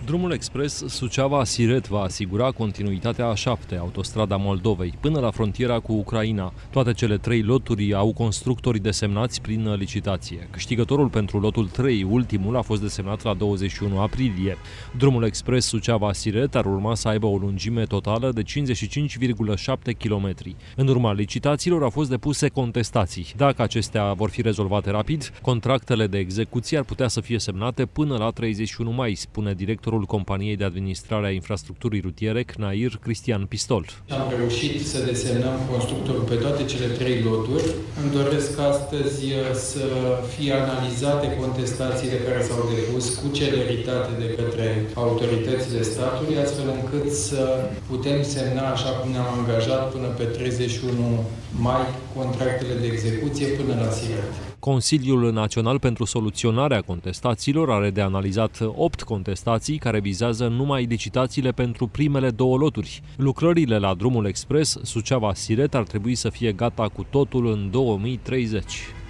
Drumul expres Suceava-Siret va asigura continuitatea A7, autostrada Moldovei, până la frontiera cu Ucraina. Toate cele 3 loturi au constructori desemnați prin licitație. Câștigătorul pentru lotul 3, ultimul, a fost desemnat la 21 aprilie. Drumul expres Suceava-Siret ar urma să aibă o lungime totală de 55,7 km. În urma licitațiilor au fost depuse contestații. Dacă acestea vor fi rezolvate rapid, contractele de execuție ar putea să fie semnate până la 31 mai, spune directorul Companiei de Administrare a Infrastructurii Rutiere, CNAIR, Cristian Pistol. Am reușit să desemnăm constructorul pe toate cele 3 loturi. Îmi doresc astăzi să fie analizate contestațiile care s-au depus cu celeritate de către autoritățile statului, astfel încât să putem semna, așa cum ne-am angajat, până pe 31 mai contractele de execuție până la Siret. Consiliul Național pentru Soluționarea Contestațiilor are de analizat 8 contestații care vizează numai licitațiile pentru primele 2 loturi. Lucrările la drumul expres Suceava-Siret ar trebui să fie gata cu totul în 2030.